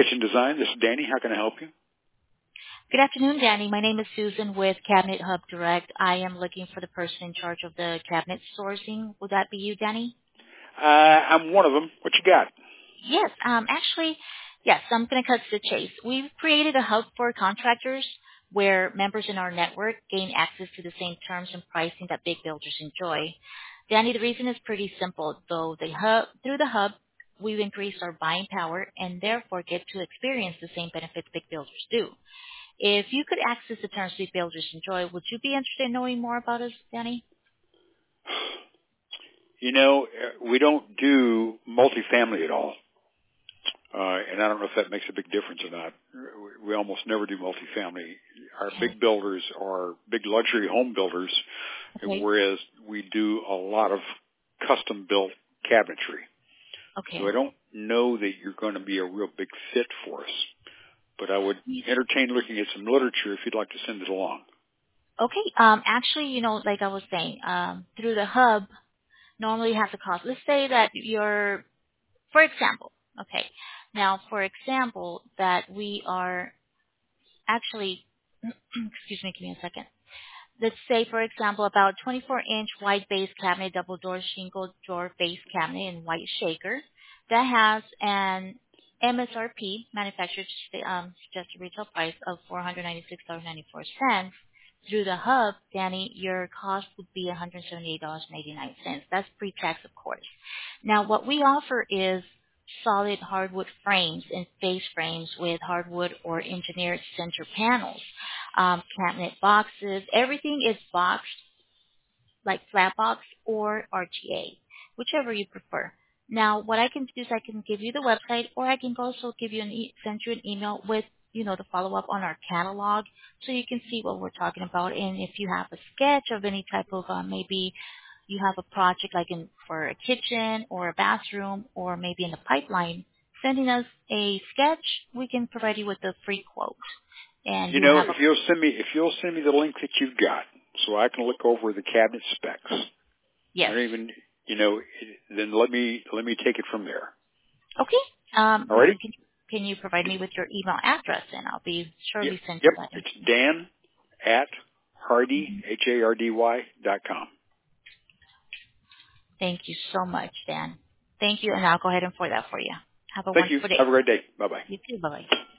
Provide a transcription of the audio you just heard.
Kitchen Design. This is Danny. How can I help you? Good afternoon, Danny. My name is Susan with Cabinet Hub Direct. I am looking for the person in charge of the cabinet sourcing. Would that be you, Danny? I'm one of them. What you got? Yes. Actually, yes, I'm going to cut to the chase. We've created a hub for contractors where members in our network gain access to the same terms and pricing that big builders enjoy. Danny, the reason is pretty simple. Through the hub, we've increased our buying power and therefore get to experience the same benefits big builders do. If you could access the terms big builders enjoy, would you be interested in knowing more about us, Danny? You know, we don't do multifamily at all. And I don't know if that makes a big difference or not. We almost never do multifamily. Our big builders are big luxury home builders, whereas we do a lot of custom-built cabinetry. Okay. So I don't know that you're going to be a real big fit for us. But I would entertain looking at some literature if you'd like to send it along. Okay. Actually, you know, like I was saying, through the hub, normally you have to cost. Let's say that for example, that we are actually, excuse me, give me a second. Let's say, for example, about 24-inch wide base cabinet, double door shingle door base cabinet in white shaker that has an MSRP, manufacturer suggested retail price of $496.94. Through the hub, Danny, your cost would be $178.89. That's pre-tax, of course. Now, what we offer is solid hardwood frames and face frames with hardwood or engineered center panels, cabinet boxes. Everything is boxed, like flat box or RTA, whichever you prefer. Now, what I can do is I can give you the website, or I can also give you send you an email with, the follow-up on our catalog, so you can see what we're talking about. And if you have a sketch of any type of, maybe you have a project like for a kitchen or a bathroom, or maybe in the pipeline, sending us a sketch, we can provide you with a free quote. And if you'll send me the link that you've got, so I can look over the cabinet specs. Yes. I don't even. Then let me take it from there. Okay. Alrighty. Can you provide me with your email address, and I'll be sure we send you that. It's Dan@Hardy, HARDY.com. Thank you so much, Dan. Thank you, and I'll go ahead and forward that for you. Have a Thank wonderful you. day. Have a great day. Bye-bye. You too. Bye-bye.